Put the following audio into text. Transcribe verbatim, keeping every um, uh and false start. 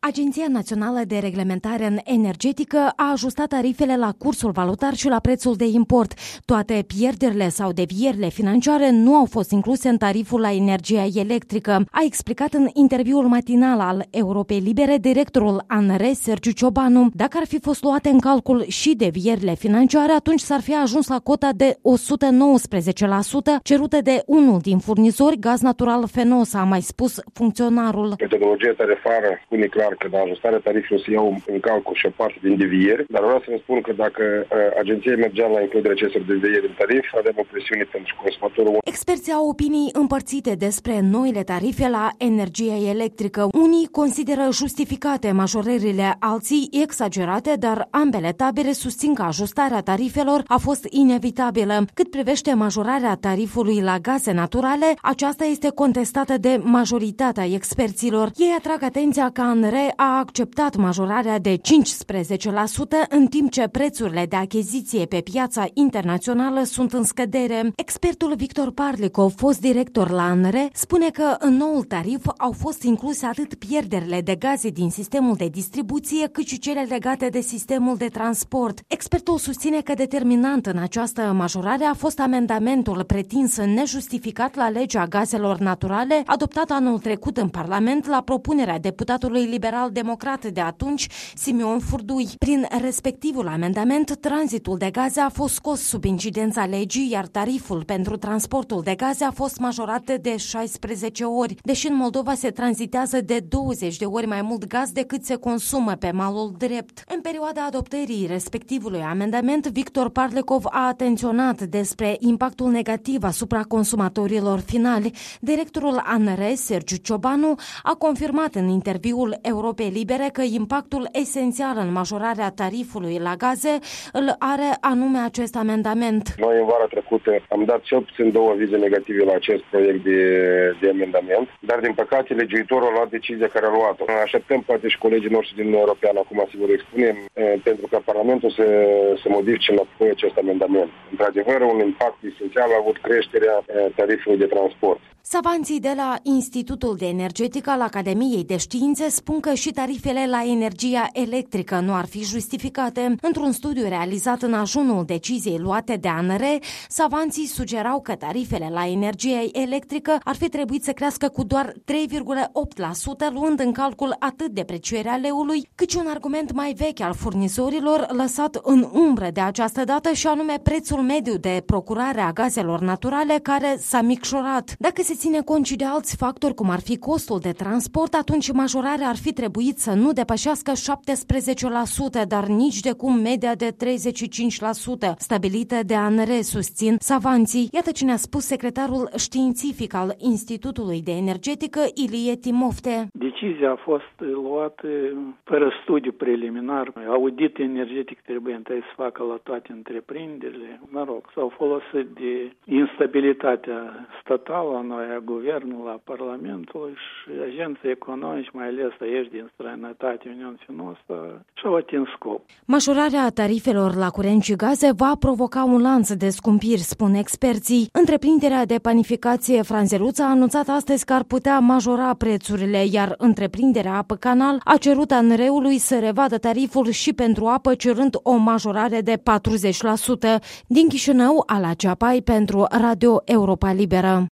Agenția Națională de Reglementare Energetică a ajustat tarifele la cursul valutar și la prețul de import. Toate pierderile sau devierile financiare nu au fost incluse în tariful la energia electrică, a explicat în interviul matinal al Europei Libere directorul A N R, Sergiu Ciobanu. Dacă ar fi fost luate în calcul și devierile financiare, atunci s-ar fi ajuns la cota de o sută nouăsprezece la sută cerută de unul din furnizori, Gaz Natural Fenos, a mai spus funcționarul. Metodologia tarifară spune clar că de ajustarea tarifelor se iau în calcul și o parte din devieri, dar vreau să vă spun că dacă agenția mergea la includerea acestor devieri în tarif, avem o presiune pentru consumatorul. Experții au opinii împărțite despre noile tarife la energia electrică. Unii consideră justificate majorările, alții exagerate, dar ambele tabere susțin că ajustarea tarifelor a fost inevitabilă. Cât privește majorarea tarifului la gaze naturale, aceasta este contestată de majoritatea experților. Ei atrag atenția că A N R a acceptat majorarea de cincisprezece la sută, în timp ce prețurile de achiziție pe piața internațională sunt în scădere. Expertul Victor Parlicov, fost director la A N R, spune că în noul tarif au fost incluse atât pierderile de gaze din sistemul de distribuție, cât și cele legate de sistemul de transport. Expertul susține că determinant în această majorare a fost amendamentul pretins nejustificat la legea gazelor naturale, adoptat anul trecut în Parlament la propunerea deputatului liberal-democrat de atunci, Simeon Furdui. Prin respectivul amendament, tranzitul de gaze a fost scos sub incidența legii, iar tariful pentru transportul de gaze a fost majorat de șaisprezece ori, deși în Moldova se tranzitează de douăzeci de ori mai mult gaz decât se consumă pe malul drept. În perioada adoptării respectivului amendament, Victor Parlicov a atenționat despre impactul negativ asupra consumatorilor finali. Directorul A N R, Sergiu Ciobanu, a confirmat în interviul Europei Libere că impactul esențial în majorarea tarifului la gaze îl are anume acest amendament. Noi în vara trecută am dat cel puțin două avize negative la acest proiect de, de amendament, dar din păcate legiuitorul a luat decizia care a luat-o. Așteptăm poate și colegii noștri din Uniunea Europeană, acum se vor expune, pentru că Parlamentul să, să modifice înapoi acest amendament. Într-adevăr, un impact esențial a avut creșterea tarifului de transport. Savanții de la Institutul de Energetică al Academiei de Științe spun că și tarifele la energia electrică nu ar fi justificate. Într-un studiu realizat în ajunul deciziei luate de A N R, savanții sugerau că tarifele la energia electrică ar fi trebuit să crească cu doar trei virgulă opt la sută, luând în calcul atât deprecierea leului, cât și un argument mai vechi al furnizorilor lăsat în umbră de această dată, și anume prețul mediu de procurare a gazelor naturale, care s-a micșorat. Dacă se ține cont și de alți factori, cum ar fi costul de transport, atunci majorarea ar fi trebuit să nu depășească șaptesprezece la sută, dar nici de cum media de treizeci și cinci la sută stabilită de A N R, susțin savanții. Iată ce ne-a spus secretarul științific al Institutului de Energetică, Ilie Timofte. Decizia a fost luată fără studiu preliminar. Audit energetic trebuie întâi să facă la toate întreprinderile. Mă rog, s-au folosit de instabilitatea statală a noi, a guvernului, a Parlamentului și agenții economici, mai ales aici din străinătate, Uniunea Finoasă, și-au atins scop. Majorarea tarifelor la curent și gaze va provoca un lanț de scumpiri, spun experții. Întreprinderea de panificație Franzeluța a anunțat astăzi că ar putea majora prețurile, iar întreprinderea Apă Canal a cerut A N R-ului să revadă tariful și pentru apă, cerând o majorare de patruzeci la sută. Din Chișinău, Ala Ceapai pentru Radio Europa Liberă.